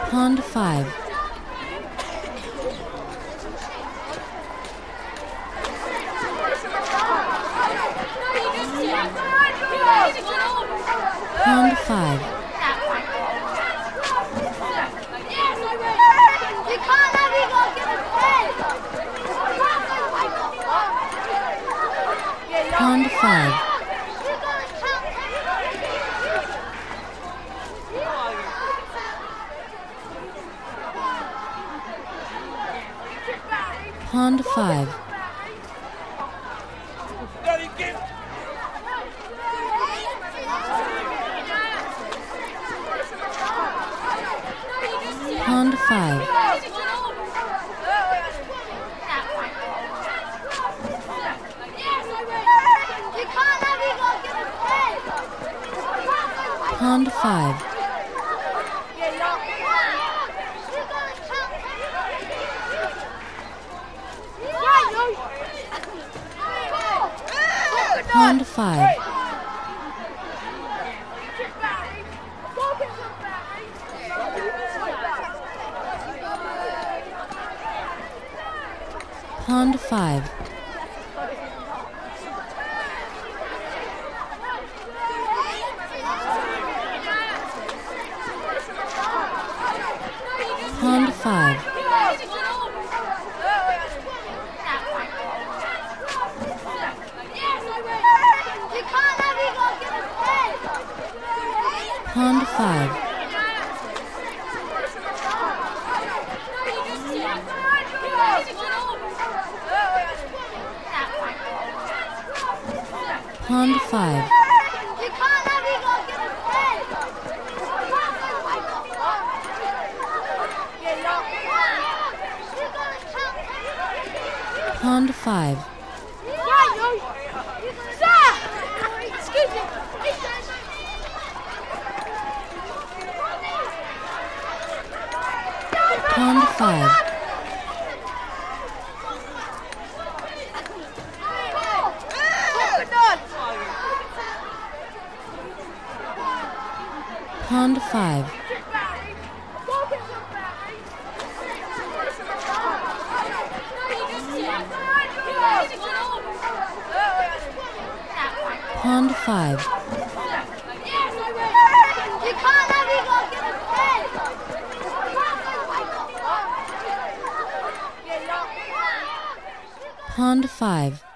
Pond 5. Pond 5. Pond 5. Pond 5. Pond 5. Pond 5. Pond 5. Pond 5. Pond 5. Pond 5. Pond 5. Pond 5. Pond 5. Pond 5. Pond 5. Pond 5.